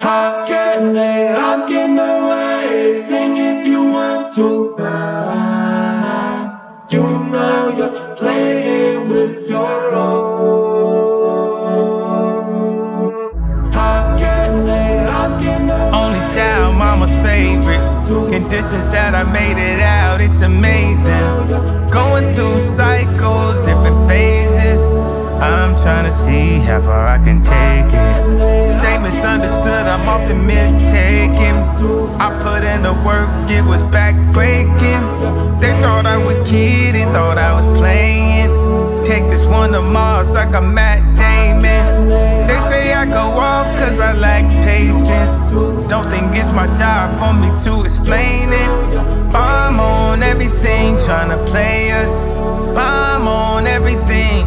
Hop in away, sing if you want to. You know you're playing with your own. Only child, mama's favorite. Conditions that I made it out, it's amazing. Going through cycles, different phases. I'm trying to see how far I can take it. Stay misunderstood, I'm often mistaken. I put in the work, it was backbreaking. They thought I was kidding, thought I was playing. Take this one to Mars like I'm Matt Damon. They say I go off cause I lack patience. Don't think it's my job for me to explain it. I'm on everything, tryna play us. I'm on everything.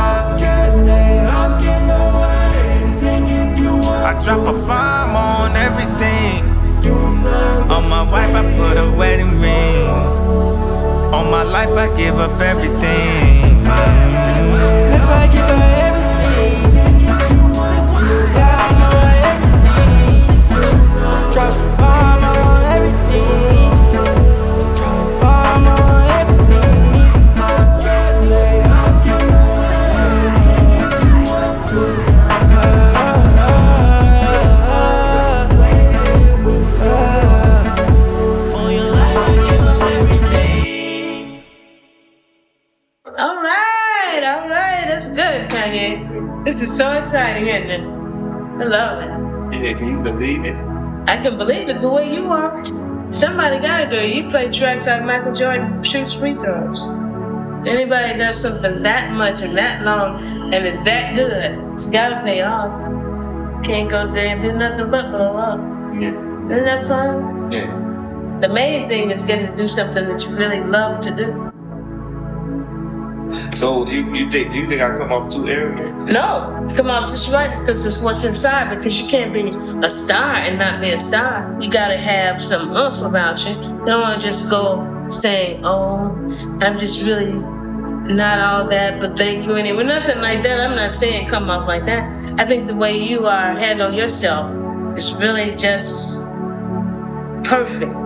I drop a bomb on everything. On my wife I put a wedding ring. On my life I give up everything. If I give her everything, yeah, I know everything. Drop a bomb on everything. Drop a bomb on everything. For your life, I give up everything. All right, that's good, Kanye. This is so exciting, isn't it? I love it. Yeah, can you believe it? I can believe it the way you are. Somebody gotta do it. You play tracks like Michael Jordan shoots free throws. Anybody does something that much and that long and it's that good, it's gotta pay off. Can't go there and do nothing but blow up. Yeah. Isn't that fun? Yeah. The main thing is getting to do something that you really love to do. So do you think I come off too arrogant? No, come off just right because it's what's inside. Because you can't be a star and not be a star. You gotta have some oomph about you. You don't want to just go saying, "Oh, I'm just really not all that," but thank you anyway. Nothing like that. I'm not saying come off like that. I think the way you are handle yourself is really just perfect.